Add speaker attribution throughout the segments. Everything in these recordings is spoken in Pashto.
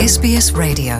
Speaker 1: SBS Radio.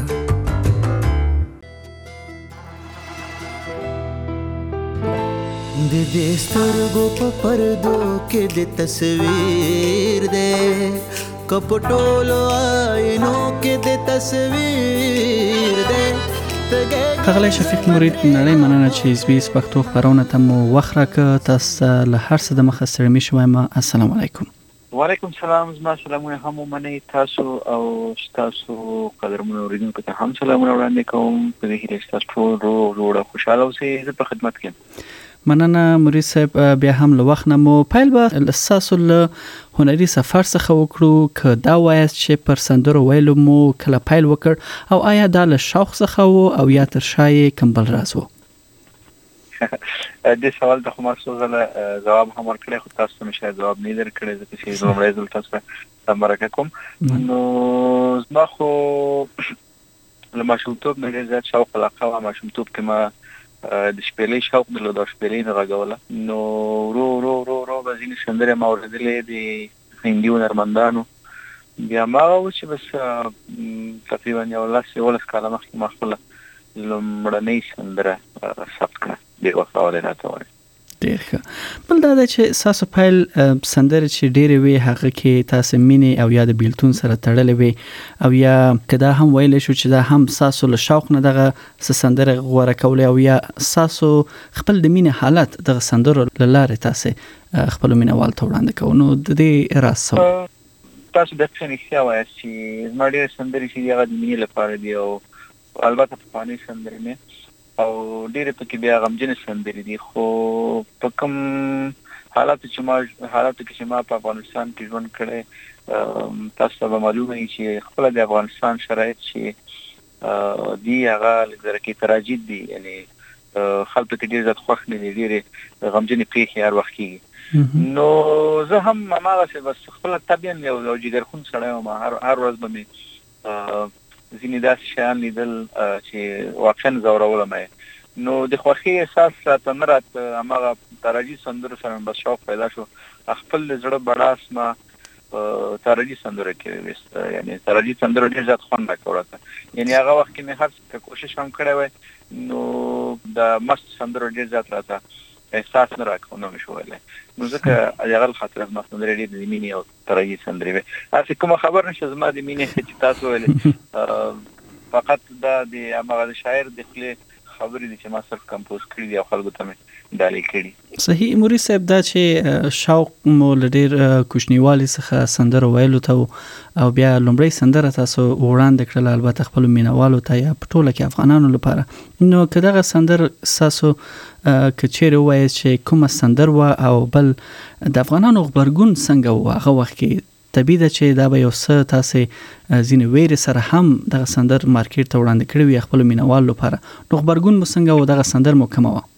Speaker 2: د دې سترګو په پردو کې د تصویر دی کپټولو آینو کې د تصویر دی.
Speaker 3: ښاغلی شفیق مرید، نړۍ مننه چې SBS پښتو خپرونه ته مو وخت راکړ. تاسو له هر څه د مخه ستړي مې شوم. السلام علیکم.
Speaker 4: وعلیکم سلام. زما سلامونه هم ومنئ. تاسو او تاسو قدرمنو اوریدونکو ته هم سلامونه وړاندې کوم. په دې هیله چې تاسو ټول روغ او خوشاله اوسئ. زه په خدمت کې یم.
Speaker 3: مننه مرید صاحب. بیا هم له وخت نه مو پیل به تاسو له هنري سفر څخه وکړو. که دا وایاست چې پر سندرو ویلو مو کله پیل وکړ، او آیا دا له شوق څخه و او یا تر شا یې کوم بل راز و؟
Speaker 4: دې سوال ته خو ما څو ځله ځواب هم ورکړی، خو تاسو ته مې شاید ځواب نه درکړی، ځکه چې لومړی ځل تاسو ته مرکه کوم. نو زما خو له ماشومتوب نه ډېر زیات شوق علاقه وه. ماشومتوب کې ما د شپېلۍ شوق درلود او شپېلۍ مې غږوله. نو ورو ورو ورو ورو به ځینې سندرې ما اورېدلې د هندي هنرمندانو. بیا ما و چې بس تقریبا 11 کاله مخکې ما خپله لومړنۍ سندره ثبت کړه، بې وفا ولې راته وایي.
Speaker 3: ډېر ښه. بل دا ده چې ستاسو پیل سندرې چې ډېرې وې، هغه کې تاسو مینې او یا د بیلتون سره تړلې وې، او یا که دا هم ویلی شو چې دا هم ستاسو له شوق نه دغه سندرې غوره کولې، او یا ستاسو خپل د مینې حالت دغه سندرو له لارې تاسو خپلو مینهوالو ته وړاندې کوو. نو د دې راز څه و؟
Speaker 4: تاسو دقیقاً رښتیا وایاست چې زما ډېرې سندرې چې دي هغه د مینې لپاره دي، او البته پخوانۍ سندرې مې او ډېرې پکې بیا غمجنې سندرې دي. خو په کوم حالاتو کې چې ما په افغانستان کې ژوند کړی، تاسو ته به معلومه وي چې خپله د افغانستان شرایط چې دي هغه لږ ذره تراجید دي، یعنې خلکو کې ډېر زیات خوښ نه دي، ډېرې غمجنې پېښې هر وخت کېږي. نو زه هم هماغسې بس خپله طبعاً یو جګرخون سړی وم. هر ورځ به مې ځینې داسې شیان لیدل چې واقعا ځورولم یې. نو د خوښۍ احساس راته نه راته، هماغه تراجي سندرو سره مې بس شوق پیدا شو. خپل د زړه بړاس ما تراجي سندرو کې ویست، یعنې تراجي سندرو ډېر زیات خوند راکړ راته. یعنې هغه وخت کې مې هر څه کوشش هم کړی وی، نو د مست سندرو ډېر زیات راته احساس نه راکړ، نه مې شو ویلی. نو ځکه د هغه خاطر زما سندرې ډېرې د مینې او تراجي سندرې وې. هسې کومه خبر نشته زما د مینې چې تاسو ویلې، فقط دا د هماغه د شاعر د خولې خبرې دي چې ما صرف کمپوز کړي دي او خلکو ته مې ډالۍ کړي.
Speaker 3: صحیح. مرید صاحب، دا چې شوق مو له ډېر کوچنیوالي څخه سندرو ویلو ته او بیا لومړی سندره تاسو وړاندې کړله، البته خپلو مینهوالو ته یا په ټوله کې افغانانو لپاره، نو که دغه سندر ستاسو که چیرې ووایاست چې کومه سندر وه، او بل د افغانانو غبرګون څنګه و هغه وخت کې؟ طبیعي ده چې دا به یو څه تاسې ځینې ویرې سره هم دغه سندر مارکیټ ته وړاندې کړی وي خپلو مینهوالو لپاره، نو غبرګون مو څنګه و؟ دغه سندر مو کومه وه؟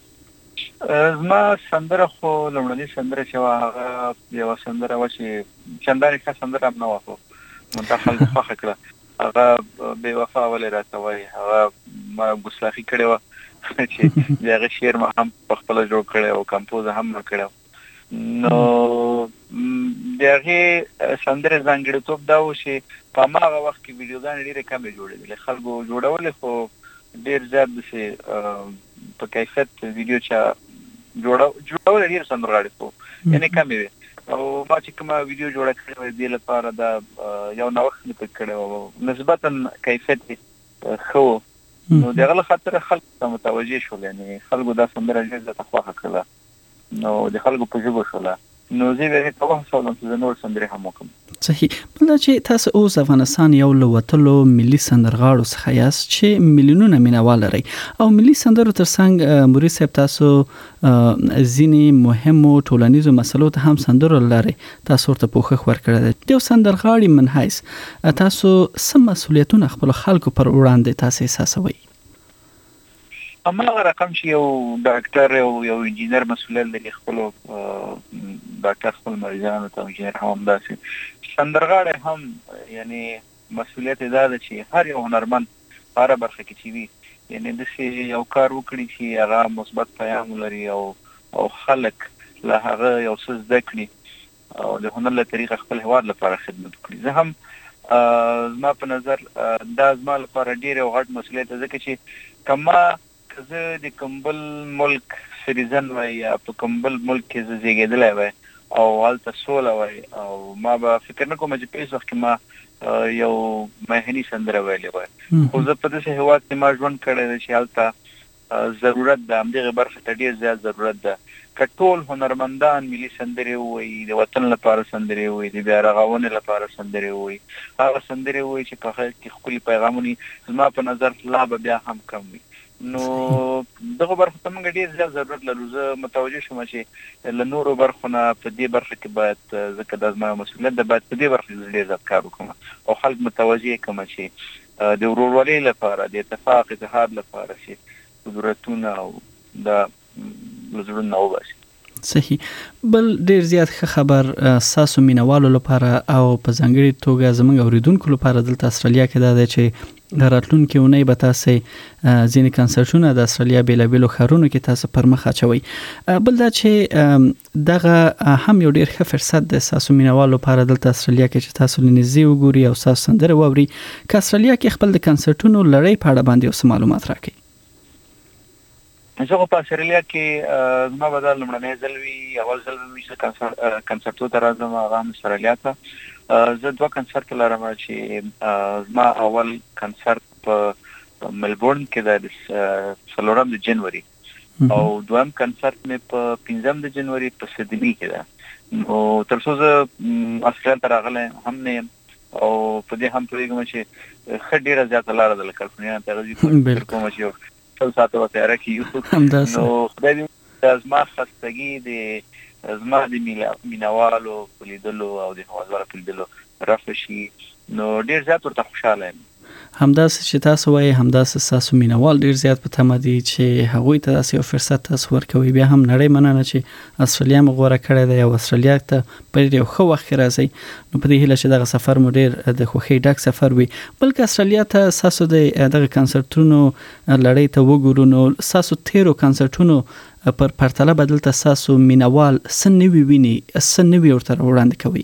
Speaker 4: زما سندره خو لومړنۍ سندره چې وه هغه یوه سندره وه چې چندانې ښه سندره هم نه وه، خو منتها خلکو خوښه کړه. هغه بې وفا ولې راته وایي. هغه ما ګستاخي کړې وه چې د هغې شعر ما هم پخپله جوړ کړی او کمپوز هم ما کړی. نو د هغې سندرې ځانګړیتوب دا و چې په هماغه وخت کې ویډیوګانې ډېرې کمې جوړېدلې. خلکو جوړولې، خو ډېر زیات داسې په کیفیت ویډیو چې جوړولې ډېر سندرغاړي، خو یعنې کمې وې. او ما چې کومه ویډیو جوړه کړې وه دې لپاره دا یو نوښت مې پکې کړی و، نسبتاً کیفیت یې ښه و. نو د هغه له خاطره خلکو ته متوجه شول، یعنې خلکو دا سندره ډېر زیاته خوښه کړله، نو د خلکو په ژبه شوله. نو زه یې هغې ته وهڅولم چې زه نور سندرې هم وکړم.
Speaker 3: صحیح. بل دا چې تاسو اوس افغانستان یو له وتلو ملي سندرغاړو څخه یاست چې میلیونونه مینهوال لرئ، او ملي سندرو تر څنګ مرید صاحب تاسو ځینې مهمو ټولنیزو مسلو ته هم سندرو لرئ، تاسو ورته پوښښ ورکړی دی. د یو سندرغاړي من حیث تاسو څه مسؤلیتونه خپلو خلکو پر وړاندې تاسو احساسوئ؟
Speaker 4: هماغه رقم چې یو ډاکټر او یو انجینر مسؤلیت لري خپلو ډاکټر خپل مریضانو ته، انجینر هم همداسې، سندرغاړی هم یعنې مسؤلیت یې دا ده چې هر یو هنرمند په هره برخه کې چې وي، یعنې داسې یو کار وکړي چې هغه مثبت پیام ولري او خلک له هغه یو څه زده کړي او د هنر له طریقه خپل هېواد لپاره خدمت وکړي. زه هم زما په نظر دا زما لپاره ډېر یو غټ مسؤلیت دی، ځکه چې که زه د کوم بل ملک سریزن وای یا په کوم بل ملک کې زه زیږېدلی وای او هلته سوله وای او ما به فکر نه کوم چې په هېڅ وخت کې ما یو مهني سندره ویلې وای. خو زه په داسې هېواد کې ما ژوند کړی دی چې هلته ضرورت ده، همدغې برخې ته ډېر زیات ضرورت ده. که ټول هنرمندان ملي سندرې ووایي، د وطن لپاره سندرې ووایي، د بیا رغونې لپاره سندرې ووایي، هغه سندرې ووایي چې په هغه کې ښکلي پیغامونه زما په نظر لا به بیا هم کم وي. نو دغه برخه ته موږ ډېر زیات ضرورت لرو. زه متوجه شوم چې له نورو برخو نه په دې برخه کې باید، ځکه دا زما مسؤلیت ده، باید په دې برخه کې ډېر زیات کار وکړم او خلک متوجه کړم چې د ورورولۍ لپاره، د اتفاق اتحاد لپاره چې قدرتونه او دا له زړونو وباسي.
Speaker 3: صحیح. بل ډیر زیات ښه خبر ساسو مینوالو لپاره او په ځانګړي توګه زموږ اوریدونکو لپاره دلته استرالیا کې دا دی چې راتلونکي اونۍ به تاسو ځینې کنسرټونه د استرالیا بیلابیلو ښارونو کې تاسو پر مخ اچوي. بل دا چې دغه هم یو ډیر ښه فرصت دی ساسو مینوالو لپاره دلته استرالیا کې چې تاسو لنږدې وګوري او ساسو سندره واوري. که استرالیا کې خپل د کنسرټونو لړۍ په اړه باندې اوس معلومات راکړئ.
Speaker 4: زه په استرالیا کې زما به دا لومړنی ځل وي، اول ځل به وي چې کنسرټو ته راځم، هغه هم استرالیا ته. زه 2 کنسرټ لرم چې زما اول کنسرټ په ملبورن کې ده د 4 د جنوري او دویم کنسرټ مې په 15 د جنوري په سیدني کې ده. نو تر څو زه استرالیا ته راغلی هم نه یم او په دې هم پوهېږم چې ښه ډېره زیاته لاره ده له کلفورنیا ته راځي، فکر کوم چې 100 ساعته به تیاره کړي. نو خدای دې زما خستګي د زما د مینوالو په لیدلو او د هوازوالو په لیدلو رفع شي. نو ډېر زیات ورته خوشحاله یم.
Speaker 3: همداسې چې تاسو وایي همداسې ساسو مینوال ډیر زیات په تمه دي چې هغوی ته داسې یو فرصت تاسو ورکوي. بیا هم نړۍ مننه چې استرالیا مو غوره کړی دی او استرالیا ته په یو ښه وخت کې راځئ. نو په دې هیله چې دغه سفر مو ډیر د خوښۍ ډک سفر وي. بلکې استرالیا ته ساسو د دغه کنسرټونو لړۍ ته وګورو، نو ساسو تیرو کنسرټونو پر پرتله بدل ته ساسو مینوال څه نوي ویني، څه نوي ورته وړاندې کوي؟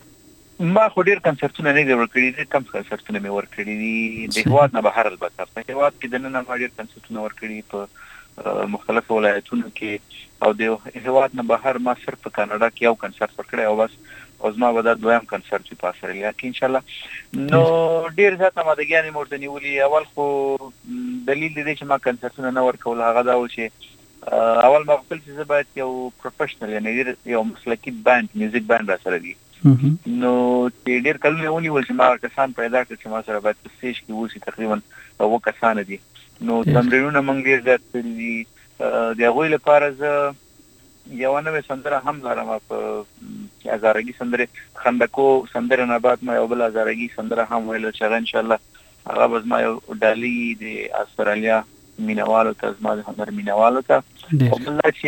Speaker 4: ما خو ډېر کنسرټونه نه دي ورکړي دي، کم کنسرټونه مې ورکړي دي د هېواد نه بهر. البته په هېواد کې دننه ما ډېر کنسرټونه ورکړي په مختلفو ولایتونو کې، او د هېواد نه بهر ما صرف په کاناډا کې یو کنسرټ ورکړی او بس. او زما به دا دویم کنسرټ وي په استرالیا کې انشاءالله. نو ډېر زیات آمادګیانې مې ورته نیولي. اول خو دلیل دی چې ما کنسرټونه نه ورکول هغه دا و چې اول ما غوښتل چې زه باید یو پروفیشنل یعنې یو مسلکي بانډ میوزیک بانډ راسره وي. نو چې ډېر کلونه ونیول چې ما کسان پیدا کړل چې ما سره باید په سټیج کې اوسي. تقریبا 2 کسان دي. نو تمرینونه موږ ډېر زیات کړي دي. د هغوی لپاره زه یوه نوې سندره هم لرم په هزارګي سندرې، خندکو سندره نه بعد ما یو بل هزارګي سندره هم ویله چې هغه انشاءالله هغه به زما یو ډالۍ د استرالیا مینوالو ته، زما د هنر مینوالو ته. او بل دا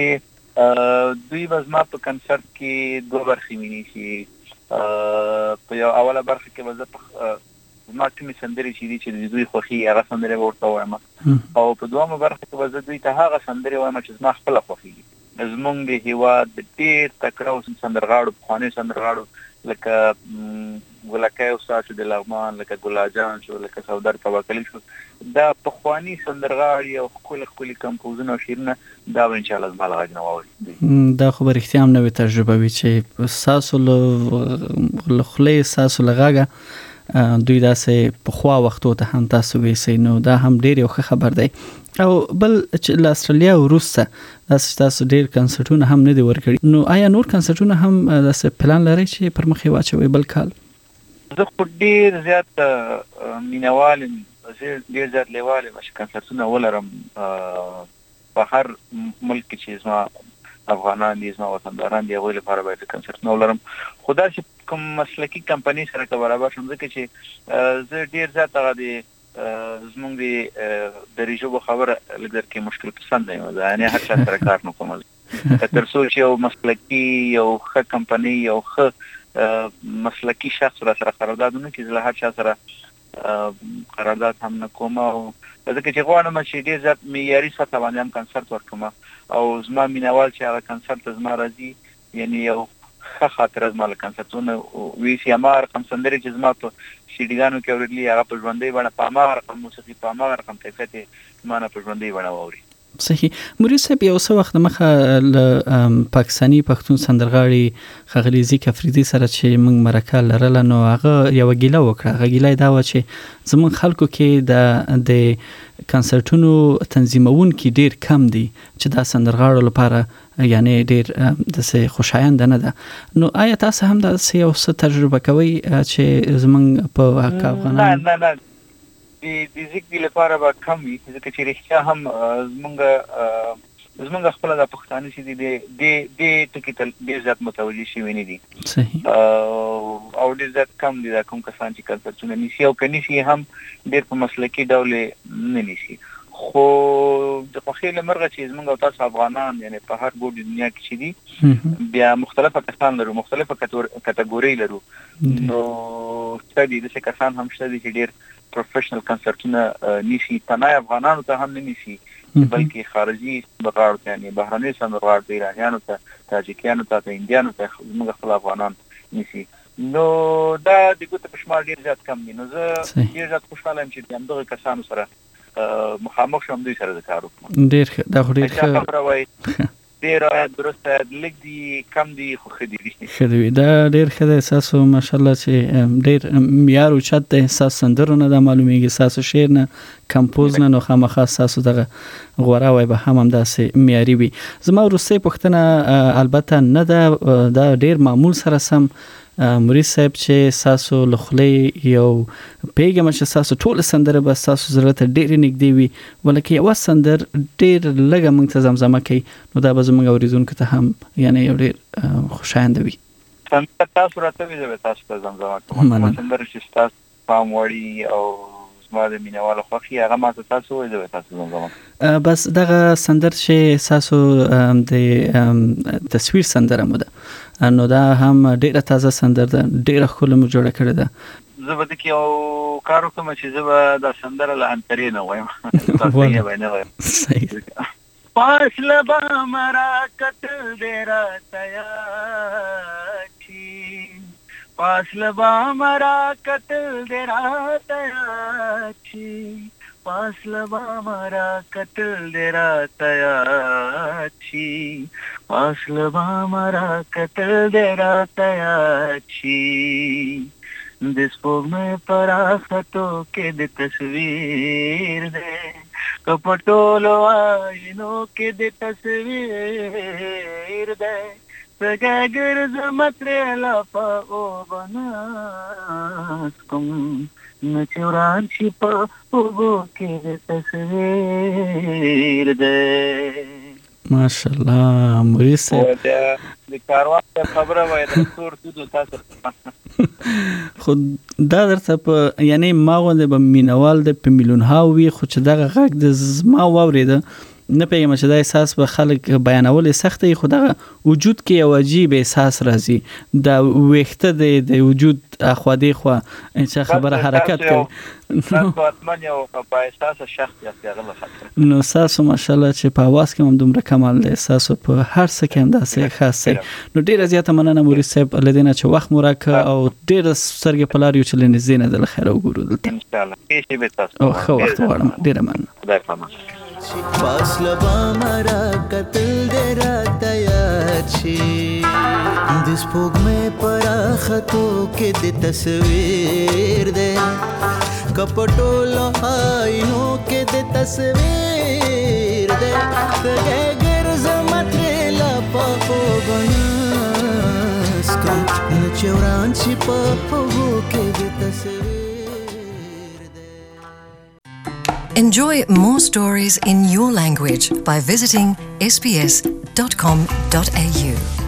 Speaker 4: چې دوی به زما په کنسرټ کې 2 برخې ویني چې په یو اوله برخه کې به زه زما کومې سندرې چې دي چې د دوی خوښي هغه سندرې به ورته وایم، او په دویمه برخه کې به زه دوی ته هغه سندرې وایم چې زما خپله خوښېږي. زمونږ د هېواد د ډېر تکړه سندرغاړو، پخوانیو سندرغاړو لکه ګلکۍ استاد شو د لغمان، لکه ګلاجان شو، لکه سودر توکلي شو، دا پخواني سندرغاړي او ښکلي کمپوزونه او شعرونه دا به انشاءالله زما له غږ نه واوري.
Speaker 3: دا خو به رښتیا هم نوې تجربه وي چې ستاسو له خولې، ستاسو له غږه دوی داسې پخوا وختو ته هم تاسو ویسئ. نو دا هم ډېر یو ښه خبر دی. او بل چې له استرالیا وروسته داسې تاسو ډېر کنسرټونه هم نه دي ورکړي، نو آیا نور کنسرټونه هم داسې پلان لرئ چې پر مخ یې واچوئ بل کال؟
Speaker 4: زه خو ډېر زیات مینوال یم، ډېر زیات لیوال یم چې کنسرټونه ولرم په هر ملک کې چې زما افغانان دي، زما وطنداران دي، هغوی لپاره باید کنسرټونه ولرم. خو داسې کوم مسلکي کمپنۍ سره که برابر شم، ځکه چې زه ډېر زیات هغه د زمونږ د ژبو خبره لږ درکې مشکل پسنده یم. یعنې هر چا سره کار نه کوم تر څو چې یو مسلکي، یو ښه کمپنۍ، یو ښه مسلکي شخص را سره قرارداد ونه کړي، زه له هر چا سره قرارداد هم نه کوم. او ځکه چې غواړم چې ډېر زیات معیاري سطحه باندې هم کنسرټ ورکړم او زما مینوال چې هغه کنسرټ ته زما راځي، یعنې یو ښه خاطر از مال کنسرتونه وی سي امار کوم سندري چې زما په سیډیګانو کې اورېدلي هغه په ژوندۍ بڼه په هماغه رقم موسیقي په هماغه رقم کیفیت یې ما نه په ژوندۍ بڼه واوري.
Speaker 3: صحیح. موري صاحب یو څه وخت مخه له پاکستاني پښتون سندرغاړي ښاغلي ذیک افریدي سره چې موږ مرکه لرله نو هغه یو ګیله وکړه. هغه ګیله دا و چې زموږ خلکو کې د کنسرتونو تنظیمونکي ډیر کم دي چې دا سندرغاړو لپاره یعنی ډیر د خوشایند نه ده. نو آیا تاسو هم دا یو څه تجربه کوي چې زموږ په حق افغانان
Speaker 4: نه د ذکر لپاره به کم وي ځکه چې رښتیا هم زمونږ خپل د پښتانه چې د ټکی ته ډېر زیات متوجه شوي نه دي.
Speaker 3: صحیح.
Speaker 4: او ډېر زیات کم دي دا کوم کسان چې کنسرتونه نیسي او که نیسي هم ډېر په مسلکي ډول نه نیسي. خو د خوښۍ له مرغه چې زمونږ او تاسو افغانان یعنی په هر ګوټ دنیا کې چې دي بیا مختلفه کسان لرو مختلفه کټګورۍ لرو. نو شته دي داسې کسان هم شته دي چې ډېر پروفیشنل کنسرتونه نیسي تنها افغانانو ته هم نه نیسي بلکې خارجي سندرغاړو ته یعنې بهرنیو سندرغاړو ته ایرانیانو ته تاجکیانو ته هندیانو ته زموږ خپل افغانان نیسي. نو دا د ګوتو په شمار ډېر زیات کم دي. نو زه ډېر زیات خوشحاله یم چې د همدغه کسانو سره مخامخ شم دوی سره د کار وکړم.
Speaker 3: ډېر ښه. دا خو ډېر ښه
Speaker 4: خبره وایي ډېر درسته لږ دي کم دي خو ښه دي.
Speaker 3: ښه دی. دا ډېر ښه دی. ستاسو ماشاءالله چې ډېر معیار اوچت دی. ستاسو سندرو نه دا معلومیږي ستاسو شعر نه کمپوز نه نو خامخا ستاسو دغه غوره وای به هم همداسې معیاري وي. زما وروستۍ پوښتنه البته نه ده دا ډېر معمول سره سم موري صاحب چې ستاسو له خولې یو پیغام چې ستاسو ټول سندره به ستاسو زړه ته ډېرې نږدې وي ولکه یو سندر ډېر لږه موږ ته زمزمه کوي نو دا به زموږ اورېدونکو ته هم یعنی یو ډېر خوشاینده وي.
Speaker 4: سندره تاسو راته وي زه تاسو ته زمزمه کوم سندره چې تاسو پام وړي او زما د مینوالو خوښي هغه ما ته تاسو وایي زه تاسو زمزمه
Speaker 3: بس دغه سندر چې تاسو د تصویر سندره مو ده نو دا هم ډیره تازه سندر ده ډیره ښکلې مو جوړه کړې ده.
Speaker 4: زه به دکې یو کار وکړم چې زه به دا سندره له انترې نه وایم تاسو یې به نه وایم.
Speaker 3: صحیح.
Speaker 4: فاصله به مرا کتل دې راته یاد شي فاصله به مرا کتل دې راته یاد شي فاصله به مرا کتل دې راته یاد شي فاصله به مرا کتل دې راته یاد شي د سپوږمۍ پراختو کې د تصویر دی که په ټولو آینو کې د تصویر دی څنګه ګرځم ترې لپه اوبه ناسکم نه چې وران شي په اوبو کې د تصویر دی.
Speaker 3: ماشاءالله موري صاحب
Speaker 4: د کاروان خبره وای د تور دودو تاسو
Speaker 3: خو دا درته په یعنی ما غوندې به مینوال د په میلیون هاوي خو چې دغه غږ د زما واورېده نه پیغام چې دا احساس به خلک بیانول سخت خو دغه وجود کې یو عجیب احساس راځي دا وخته د وجود اخوادي خو چې خبره حرکت کوي
Speaker 4: نو اتمن یو په احساس شخصیت غل خاطر
Speaker 3: نو تاسو ماشاءالله چې په आवाज کې هم دومره کمال دی تاسو په هر څه کې هم داسې خاص دی نو ډیره زیاته مننه موري صاحب لدینا چې وخت مو راکړ او ډیره سرګې په لار یو چې لنځ نه د خیر وګورو دلته
Speaker 4: ان شاء الله هیڅ به تاسو
Speaker 3: او خو وخت غواړم ډیره مننه
Speaker 4: خدای پامان.
Speaker 2: فاصله با مرا کتل دې راته یاد شي د سپوږمۍ پراختو کې د تصویر دی که په ټولو آینو کې د تصویر دی څنګه ګرځم ترې لپه اوبه ناسکم نه چې وران شي په اوبو کې د تصویر دی.
Speaker 1: Enjoy more stories in your language by visiting sbs.com.au.